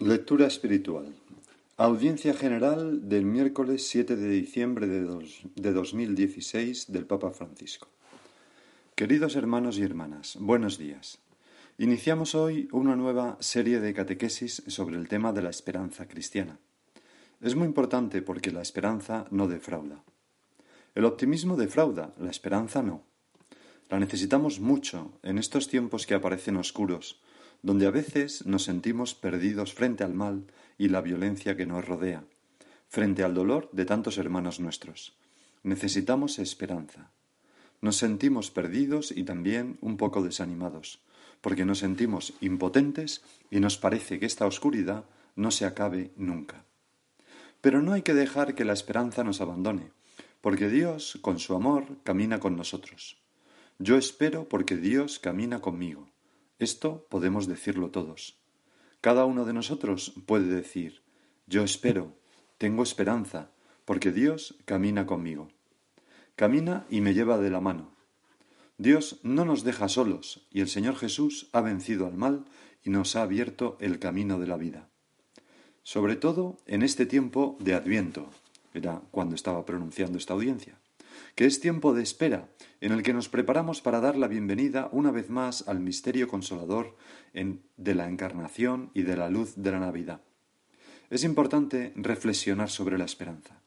Lectura espiritual. Audiencia general del miércoles 7 de diciembre de 2016 del Papa Francisco. Queridos hermanos y hermanas, buenos días. Iniciamos hoy una nueva serie de catequesis sobre el tema de la esperanza cristiana. Es muy importante porque la esperanza no defrauda. El optimismo defrauda, la esperanza no. La necesitamos mucho en estos tiempos que aparecen oscuros, donde a veces nos sentimos perdidos frente al mal y la violencia que nos rodea, frente al dolor de tantos hermanos nuestros. Necesitamos esperanza. Nos sentimos perdidos y también un poco desanimados, porque nos sentimos impotentes y nos parece que esta oscuridad no se acabe nunca. Pero no hay que dejar que la esperanza nos abandone, porque Dios, con su amor, camina con nosotros. Yo espero porque Dios camina conmigo. Esto podemos decirlo todos. Cada uno de nosotros puede decir, yo espero, tengo esperanza, porque Dios camina conmigo. Camina y me lleva de la mano. Dios no nos deja solos y el Señor Jesús ha vencido al mal y nos ha abierto el camino de la vida. Sobre todo en este tiempo de Adviento, era cuando estaba pronunciando esta audiencia, que es tiempo de espera, en el que nos preparamos para dar la bienvenida una vez más al misterio consolador de la Encarnación y de la luz de la Navidad. Es importante reflexionar sobre la esperanza.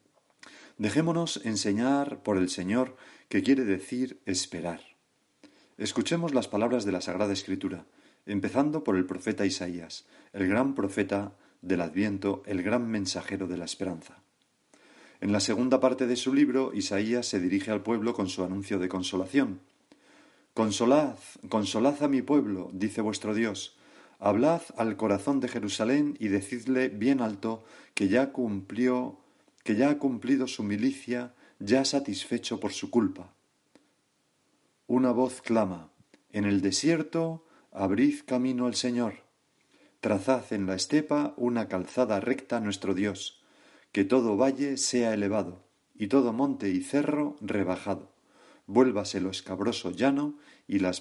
Dejémonos enseñar por el Señor que quiere decir esperar. Escuchemos las palabras de la Sagrada Escritura, empezando por el profeta Isaías, el gran profeta del Adviento, el gran mensajero de la esperanza. En la segunda parte de su libro, Isaías se dirige al pueblo con su anuncio de consolación. Consolad, consolad a mi pueblo, dice vuestro Dios. Hablad al corazón de Jerusalén y decidle bien alto que ya ha cumplido su milicia, ya satisfecho por su culpa. Una voz clama, en el desierto abrid camino al Señor. Trazad en la estepa una calzada recta a nuestro Dios. Que todo valle sea elevado, y todo monte y cerro rebajado. Vuélvase lo escabroso llano, y las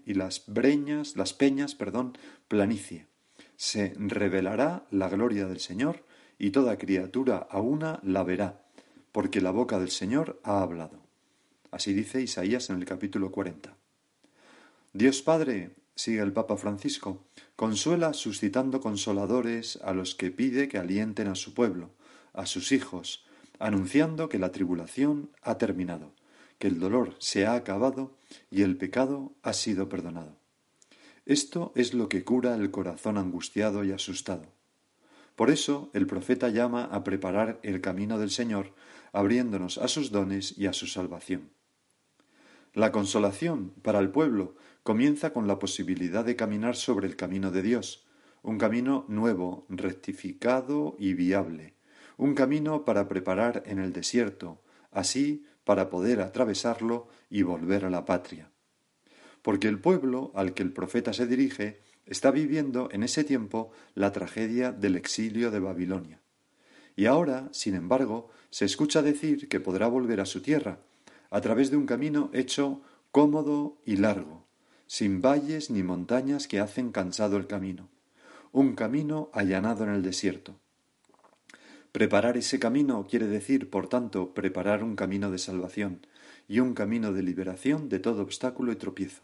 peñas, planicie. Se revelará la gloria del Señor, y toda criatura a una la verá, porque la boca del Señor ha hablado. Así dice Isaías en el capítulo 40. Dios Padre, sigue el Papa Francisco, consuela suscitando consoladores a los que pide que alienten a su pueblo, a sus hijos, anunciando que la tribulación ha terminado, que el dolor se ha acabado y el pecado ha sido perdonado. Esto es lo que cura el corazón angustiado y asustado. Por eso el profeta llama a preparar el camino del Señor, abriéndonos a sus dones y a su salvación. La consolación para el pueblo comienza con la posibilidad de caminar sobre el camino de Dios, un camino nuevo, rectificado y viable. Un camino para preparar en el desierto, así para poder atravesarlo y volver a la patria. Porque el pueblo al que el profeta se dirige está viviendo en ese tiempo la tragedia del exilio de Babilonia. Y ahora, sin embargo, se escucha decir que podrá volver a su tierra, a través de un camino hecho cómodo y largo, sin valles ni montañas que hacen cansado el camino. Un camino allanado en el desierto. Preparar ese camino quiere decir, por tanto, preparar un camino de salvación y un camino de liberación de todo obstáculo y tropiezo.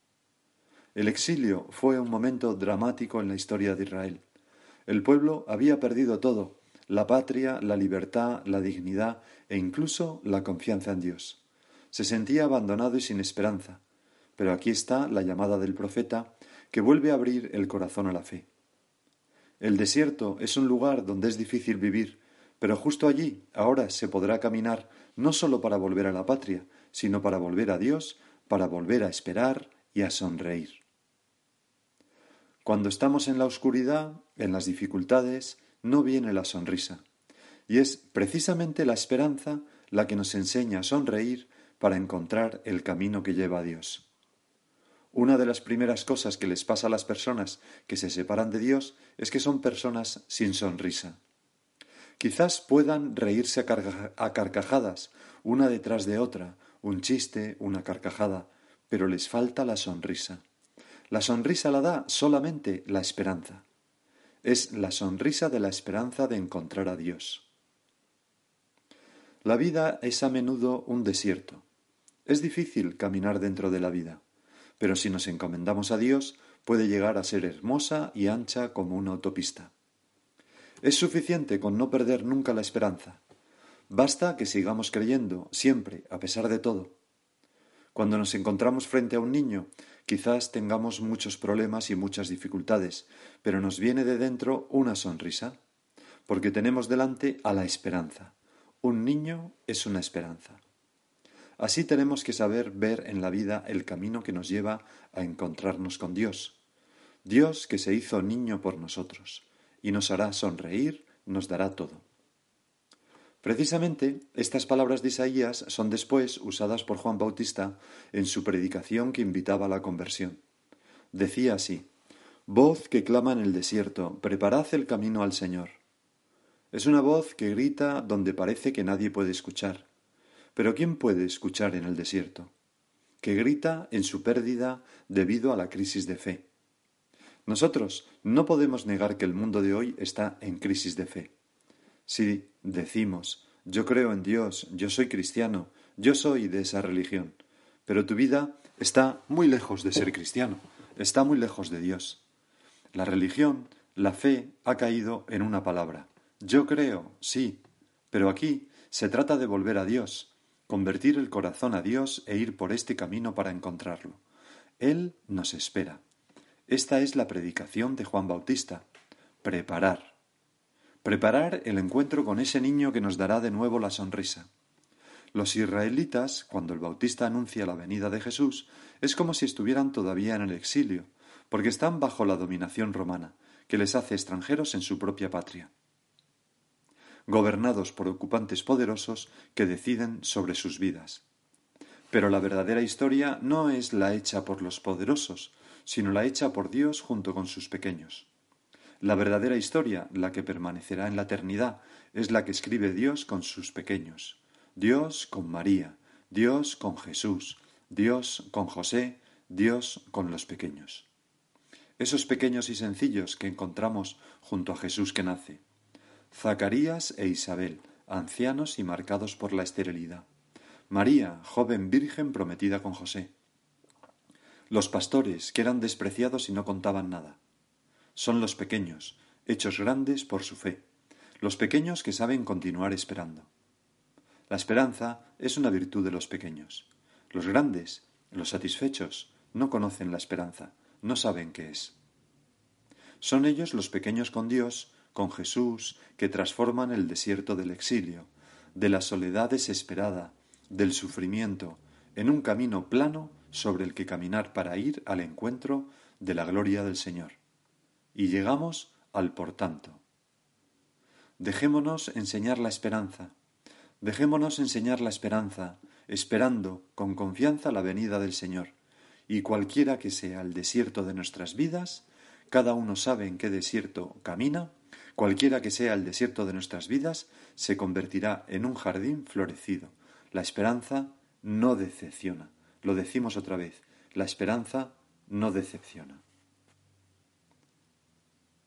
El exilio fue un momento dramático en la historia de Israel. El pueblo había perdido todo, la patria, la libertad, la dignidad e incluso la confianza en Dios. Se sentía abandonado y sin esperanza, pero aquí está la llamada del profeta que vuelve a abrir el corazón a la fe. El desierto es un lugar donde es difícil vivir, pero justo allí ahora se podrá caminar no solo para volver a la patria, sino para volver a Dios, para volver a esperar y a sonreír. Cuando estamos en la oscuridad, en las dificultades, no viene la sonrisa. Y es precisamente la esperanza la que nos enseña a sonreír para encontrar el camino que lleva a Dios. Una de las primeras cosas que les pasa a las personas que se separan de Dios es que son personas sin sonrisa. Quizás puedan reírse a carcajadas, una detrás de otra, un chiste, una carcajada, pero les falta la sonrisa. La sonrisa la da solamente la esperanza. Es la sonrisa de la esperanza de encontrar a Dios. La vida es a menudo un desierto. Es difícil caminar dentro de la vida, pero si nos encomendamos a Dios, puede llegar a ser hermosa y ancha como una autopista. Es suficiente con no perder nunca la esperanza. Basta que sigamos creyendo, siempre, a pesar de todo. Cuando nos encontramos frente a un niño, quizás tengamos muchos problemas y muchas dificultades, pero nos viene de dentro una sonrisa, porque tenemos delante a la esperanza. Un niño es una esperanza. Así tenemos que saber ver en la vida el camino que nos lleva a encontrarnos con Dios. Dios que se hizo niño por nosotros, y nos hará sonreír, nos dará todo. Precisamente, estas palabras de Isaías son después usadas por Juan Bautista en su predicación que invitaba a la conversión. Decía así: «Voz que clama en el desierto, preparad el camino al Señor». Es una voz que grita donde parece que nadie puede escuchar. Pero ¿quién puede escuchar en el desierto? Que grita en su pérdida debido a la crisis de fe. Nosotros no podemos negar que el mundo de hoy está en crisis de fe. Si decimos, yo creo en Dios, yo soy cristiano, yo soy de esa religión, pero tu vida está muy lejos de ser cristiano, está muy lejos de Dios. La religión, la fe, ha caído en una palabra. Yo creo, sí, pero aquí se trata de volver a Dios, convertir el corazón a Dios e ir por este camino para encontrarlo. Él nos espera. Esta es la predicación de Juan Bautista. Preparar. Preparar el encuentro con ese niño que nos dará de nuevo la sonrisa. Los israelitas, cuando el Bautista anuncia la venida de Jesús, es como si estuvieran todavía en el exilio, porque están bajo la dominación romana, que les hace extranjeros en su propia patria, gobernados por ocupantes poderosos que deciden sobre sus vidas. Pero la verdadera historia no es la hecha por los poderosos, sino la hecha por Dios junto con sus pequeños. La verdadera historia, la que permanecerá en la eternidad, es la que escribe Dios con sus pequeños. Dios con María, Dios con Jesús, Dios con José, Dios con los pequeños. Esos pequeños y sencillos que encontramos junto a Jesús que nace. Zacarías e Isabel, ancianos y marcados por la esterilidad. María, joven virgen prometida con José. Los pastores, que eran despreciados y no contaban nada. Son los pequeños, hechos grandes por su fe. Los pequeños que saben continuar esperando. La esperanza es una virtud de los pequeños. Los grandes, los satisfechos, no conocen la esperanza, no saben qué es. Son ellos los pequeños con Dios, con Jesús, que transforman el desierto del exilio, de la soledad desesperada, del sufrimiento, en un camino plano sobre el que caminar para ir al encuentro de la gloria del Señor. Y llegamos al por tanto. Dejémonos enseñar la esperanza, esperando con confianza la venida del Señor, y cualquiera que sea el desierto de nuestras vidas, cada uno sabe en qué desierto camina, cualquiera que sea el desierto de nuestras vidas, se convertirá en un jardín florecido. La esperanza no decepciona. Lo decimos otra vez, la esperanza no decepciona.